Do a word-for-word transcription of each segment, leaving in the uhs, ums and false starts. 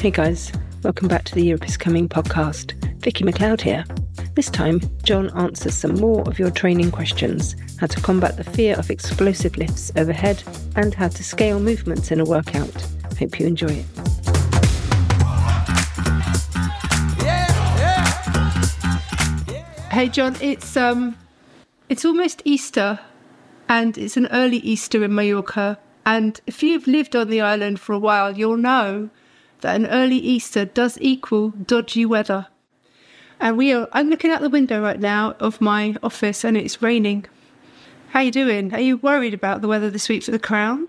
Hey guys, welcome back to the Europe is Coming podcast. Vicky McLeod here. This time, John answers some more of your training questions, how to combat the fear of explosive lifts overhead, and how to scale movements in a workout. Hope you enjoy it. Hey John, it's um, it's almost Easter, and it's an early Easter in Mallorca. And if you've lived on the island for a while, you'll know that an early Easter does equal dodgy weather. And we are, I'm looking out the window right now of my office and it's raining. How you doing? Are you worried about the weather this week for the Crown?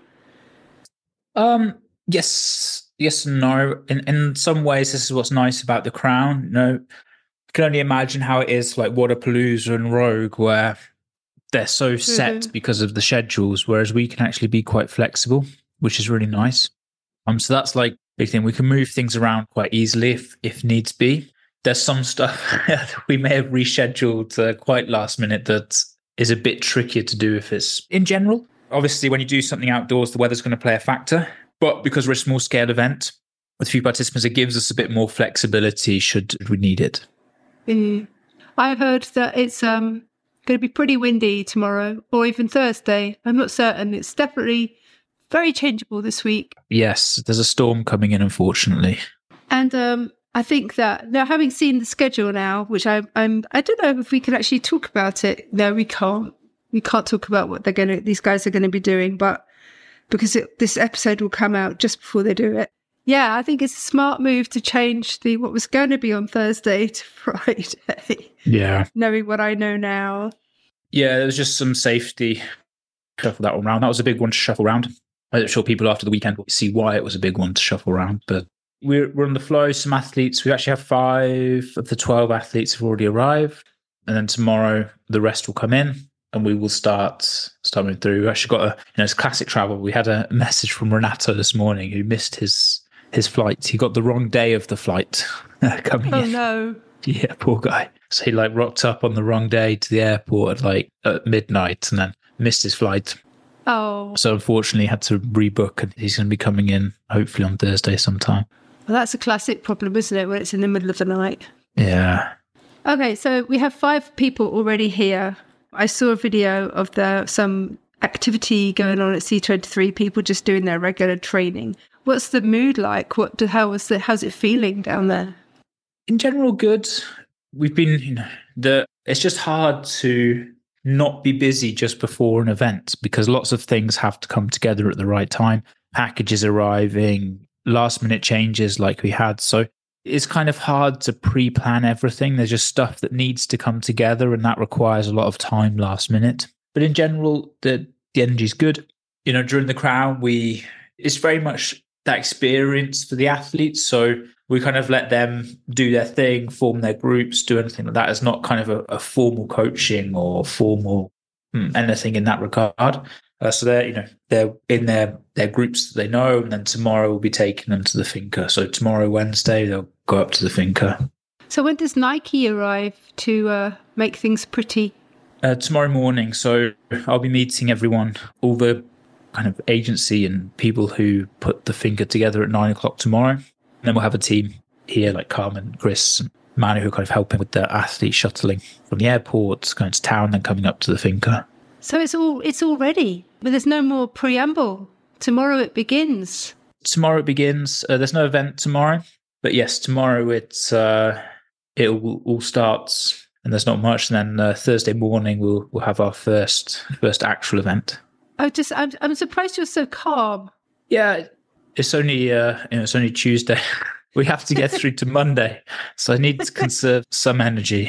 Um, yes, yes and no. In in some ways, this is what's nice about the Crown. You know, you can only imagine how it is like Wodapalooza and Rogue, where they're so set mm-hmm. because of the schedules, whereas we can actually be quite flexible, which is really nice. Um, so that's like big thing. We can move things around quite easily if if needs be. There's some stuff we may have rescheduled uh, quite last minute that is a bit trickier to do if it's in general. Obviously, when you do something outdoors, the weather's going to play a factor. But because we're a small scale event with a few participants, it gives us a bit more flexibility should we need it. Mm. I heard that it's um going to be pretty windy tomorrow or even Thursday. I'm not certain. It's definitely very changeable this week. Yes, there's a storm coming in, unfortunately. And um, I think that now, having seen the schedule now, which I, I'm, I don't know if we can actually talk about it. No, we can't. We can't talk about what they're going to. These guys are going to be doing, but because it, this episode will come out just before they do it. Yeah, I think it's a smart move to change the what was going to be on Thursday to Friday. Yeah, knowing what I know now. Yeah, there was just some safety. Shuffle that one around. That was a big one to shuffle around. I'm sure people after the weekend will see why it was a big one to shuffle around. But we're, we're on the flow. Some athletes, we actually have five of the twelve athletes have already arrived. And then tomorrow, the rest will come in and we will start, start moving through. We actually got a, you know, it's classic travel. We had a message from Renato this morning who missed his, his flight. He got the wrong day of the flight coming oh, in. Oh, no. Yeah, poor guy. So he like rocked up on the wrong day to the airport at like at midnight and then missed his flight. Oh. So unfortunately had to rebook and he's going to be coming in hopefully on Thursday sometime. Well, that's a classic problem, isn't it, when it's in the middle of the night? Yeah. Okay, so we have five people already here. I saw a video of the some activity going on at C twenty-three, people just doing their regular training. What's the mood like? What? How was the, how's it feeling down there? In general, good. We've been, you know, the it's just hard to not be busy just before an event because lots of things have to come together at the right time. Packages arriving, last minute changes like we had. So it's kind of hard to pre-plan everything. There's just stuff that needs to come together and that requires a lot of time last minute. But in general, the, the energy is good. You know, during the Crown, we it's very much that experience for the athletes. So we kind of let them do their thing, form their groups, do anything like that. It's not kind of a, a formal coaching or formal mm, anything in that regard. Uh, so they're, you know, they're in their, their groups that they know, and then tomorrow we'll be taking them to the Finca. So tomorrow, Wednesday, they'll go up to the Finca. So when does Nike arrive to uh, make things pretty? Uh, tomorrow morning. So I'll be meeting everyone, all the kind of agency and people who put the Finca together at nine o'clock tomorrow. And then we'll have a team here like Carmen, Chris, and Manu who are kind of helping with the athlete shuttling from the airport, going to town, then coming up to the Finca. So it's all it's all ready, but there's no more preamble. Tomorrow it begins. Tomorrow it begins. Uh, there's no event tomorrow, but yes, tomorrow it's uh, it all, all starts, and there's not much. And then uh, Thursday morning we'll we'll have our first first actual event. I just I'm I'm surprised you're so calm. Yeah. It's only uh, you know, it's only Tuesday. We have to get through to Monday, so I need to conserve some energy.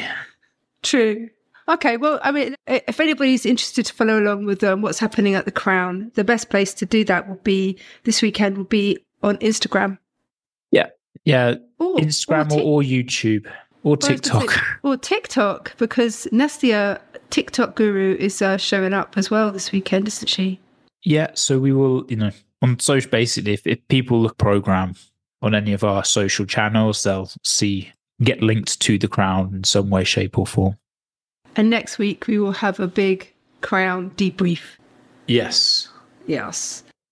True. Okay. Well, I mean, if anybody's interested to follow along with um, what's happening at the Crown, the best place to do that will be this weekend. Will be on Instagram. Yeah, yeah. Or, Instagram or, or, or YouTube or TikTok or TikTok because Nastia, TikTok guru, is uh, showing up as well this weekend, isn't she? Yeah. So we will, you know. On social, basically, if, if people look program on any of our social channels, they'll see, get linked to the Crown in some way, shape or form. And next week we will have a big Crown debrief. Yes. Yes.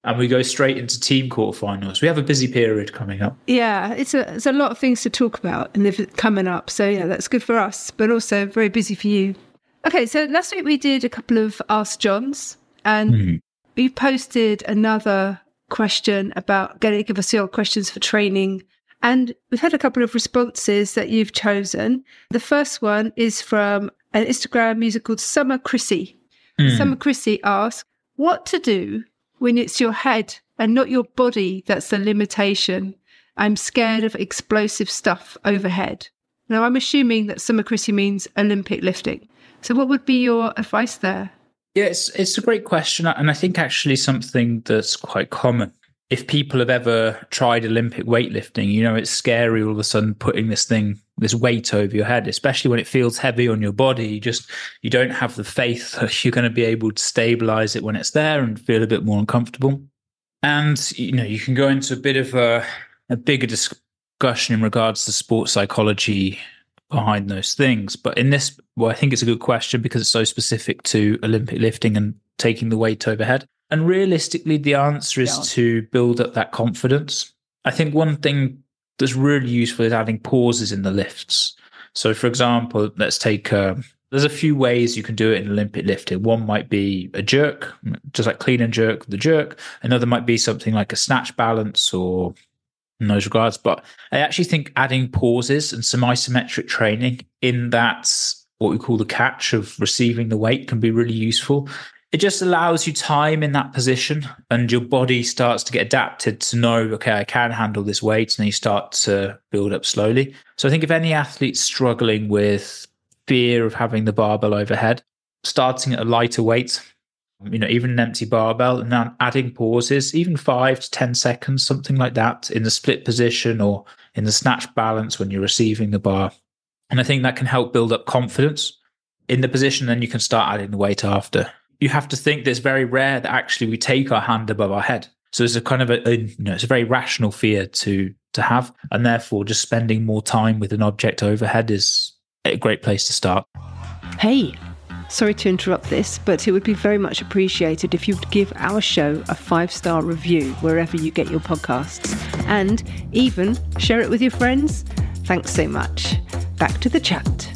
and we go straight into team quarterfinals. We have a busy period coming up. Yeah, it's a, it's a lot of things to talk about and they're coming up. So yeah, that's good for us, but also very busy for you. Okay, so last week we did a couple of Ask Johns, and mm. we posted another question about getting give us your questions for training. And we've had a couple of responses that you've chosen. The first one is from an Instagram user called Summer Chrissy. Mm. Summer Chrissy asks, what to do when it's your head and not your body that's the limitation? I'm scared of explosive stuff overhead. Now, I'm assuming that Summer Chrissy means Olympic lifting. So what would be your advice there? Yeah, it's, it's a great question. And I think actually something that's quite common. If people have ever tried Olympic weightlifting, you know, it's scary all of a sudden putting this thing, this weight over your head, especially when it feels heavy on your body. You just, you don't have the faith that you're going to be able to stabilize it when it's there and feel a bit more uncomfortable. And, you know, you can go into a bit of a, a bigger discussion in regards to sports psychology behind those things. But in this, well, I think it's a good question because it's so specific to Olympic lifting and taking the weight overhead. And realistically, the answer is yeah. to build up that confidence. I think one thing that's really useful is adding pauses in the lifts. So, for example, let's take, uh, there's a few ways you can do it in Olympic lifting. One might be a jerk, just like clean and jerk, the jerk. Another might be something like a snatch balance or in those regards. But I actually think adding pauses and some isometric training in that, what we call the catch of receiving the weight, can be really useful. It just allows you time in that position and your body starts to get adapted to know, okay, I can handle this weight, and then you start to build up slowly. So I think if any athlete's struggling with fear of having the barbell overhead, starting at a lighter weight, you know, even an empty barbell, and then adding pauses, even five to ten seconds, something like that, in the split position or in the snatch balance when you're receiving the bar. And I think that can help build up confidence in the position. Then you can start adding the weight after. You have to think that it's very rare that actually we take our hand above our head. So it's a kind of a, a you know, it's a very rational fear to to have. And therefore, just spending more time with an object overhead is a great place to start. Hey, sorry to interrupt this, but it would be very much appreciated if you'd give our show a five-star review wherever you get your podcasts, and even share it with your friends. Thanks so much. Back to the chat.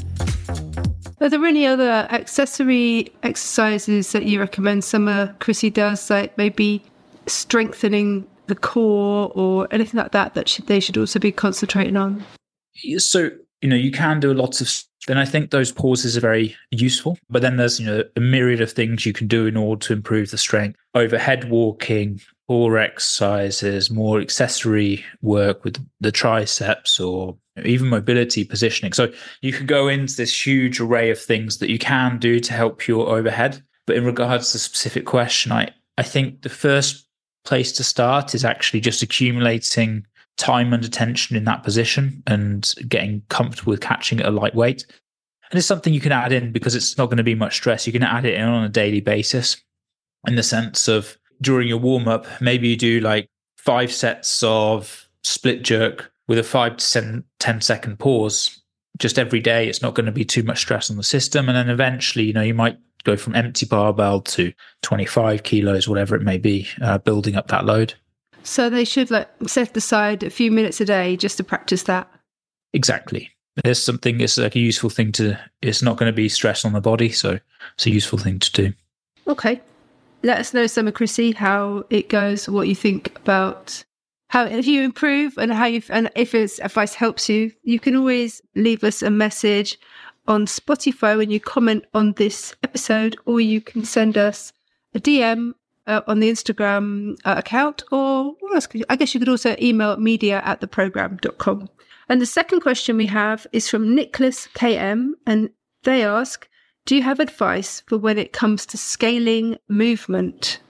Are there any other accessory exercises that you recommend Summer Chrissy does, like maybe strengthening the core or anything like that, that should, they should also be concentrating on? So, you know, you can do a lot of, then I think those pauses are very useful, but then there's, you know, a myriad of things you can do in order to improve the strength. Overhead walking, core exercises, more accessory work with the triceps, or even mobility positioning. So you can go into this huge array of things that you can do to help your overhead. But in regards to the specific question, I, I think the first place to start is actually just accumulating time under tension in that position and getting comfortable with catching at a light weight. And it's something you can add in because it's not going to be much stress. You can add it in on a daily basis in the sense of during your warm-up, maybe you do like five sets of split jerk with a five to seven, ten second pause just every day. It's not going to be too much stress on the system. And then eventually, you know, you might go from empty barbell to twenty-five kilos, whatever it may be, uh, building up that load. So they should like set aside a few minutes a day just to practice that. Exactly. There's something, it's like a useful thing to, it's not going to be stress on the body. So it's a useful thing to do. Okay. Let us know, Summer Chrissy, how it goes, what you think about how, if you improve and how you, and if it's advice helps you, you can always leave us a message on Spotify when you comment on this episode, or you can send us a D M uh, on the Instagram uh, account, or what else could you, I guess you could also email media at the program dot com. And the second question we have is from Nicholas K M, and they ask, do you have advice for when it comes to scaling movement?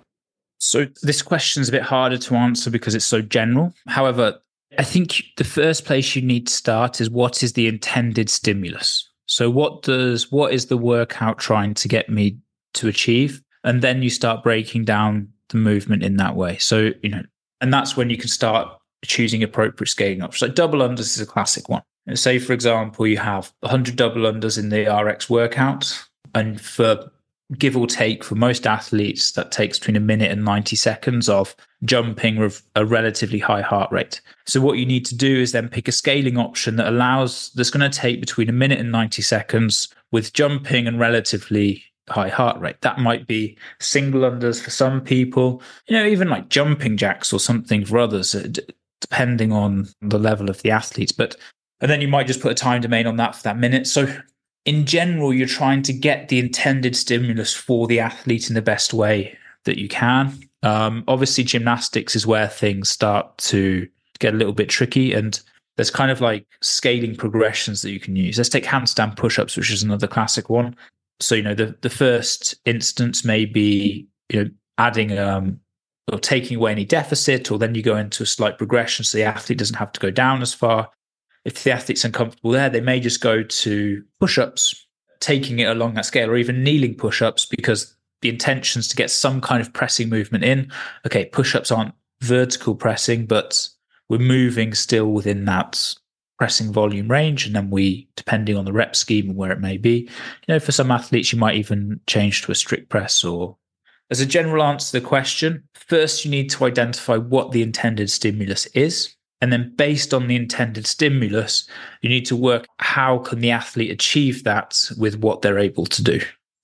So this question is a bit harder to answer because it's so general. However, I think the first place you need to start is what is the intended stimulus? So what does, what is the workout trying to get me to achieve? And then you start breaking down the movement in that way. So, you know, and that's when you can start choosing appropriate scaling options. So double unders is a classic one. Say, for example, you have one hundred double unders in the R X workout, and for give or take for most athletes, that takes between a minute and ninety seconds of jumping with a relatively high heart rate. So what you need to do is then pick a scaling option that allows, that's going to take between a minute and ninety seconds with jumping and relatively high heart rate. That might be single unders for some people, you know, even like jumping jacks or something for others, depending on the level of the athletes. But, and then you might just put a time domain on that for that minute. So in general, you're trying to get the intended stimulus for the athlete in the best way that you can. Um, obviously, gymnastics is where things start to get a little bit tricky, and there's kind of like scaling progressions that you can use. Let's take handstand push-ups, which is another classic one. So, you know, the, the first instance may be, you know, adding um, or taking away any deficit, or then you go into a slight progression so the athlete doesn't have to go down as far. If the athlete's uncomfortable there, they may just go to push-ups, taking it along that scale, or even kneeling push-ups, because the intention is to get some kind of pressing movement in. Okay, push-ups aren't vertical pressing, but we're moving still within that pressing volume range. And then we, depending on the rep scheme and where it may be, you know, for some athletes, you might even change to a strict press. Or as a general answer to the question, first you need to identify what the intended stimulus is. And then based on the intended stimulus, you need to work how can the athlete achieve that with what they're able to do.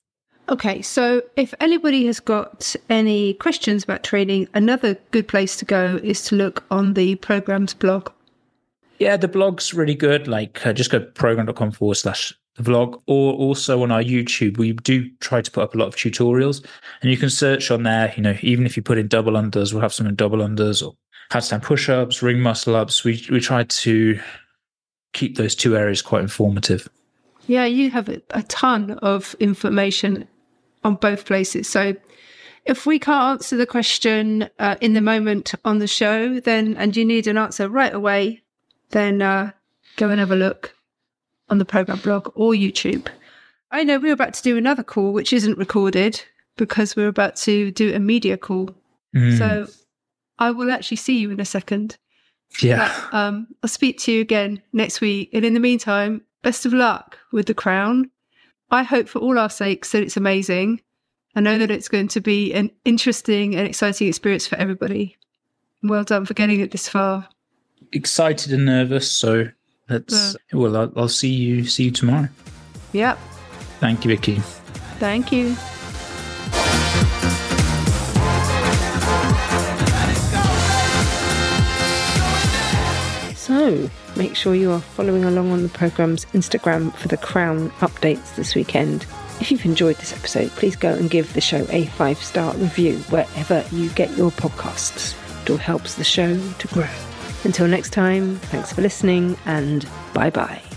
Okay, so if anybody has got any questions about training, another good place to go is to look on the program's blog. Yeah, the blog's really good. Like uh, just go program.com forward slash the vlog, or also on our YouTube, we do try to put up a lot of tutorials, and you can search on there, you know, even if you put in double unders, we'll have some in double unders, or handstand push-ups, ring muscle ups. We we try to keep those two areas quite informative. Yeah, you have a, a ton of information on both places. So if we can't answer the question uh, in the moment on the show, then and you need an answer right away, then uh, go and have a look on the program blog or YouTube. I know we're about to do another call, which isn't recorded because we're about to do a media call. Mm. So I will actually see you in a second. Yeah. But, um, I'll speak to you again next week. And in the meantime, best of luck with The Crown. I hope for all our sakes that it's amazing. I know that it's going to be an interesting and exciting experience for everybody. Well done for getting it this far. Excited and nervous. So let's, yeah. well, I'll, I'll see you, see you tomorrow. Yep. Thank you, Vicky. Thank you. So, make sure you are following along on the programme's Instagram for The Crown updates this weekend. If you've enjoyed this episode, please go and give the show a five-star review wherever you get your podcasts. It all helps the show to grow. Until next time, thanks for listening and bye-bye.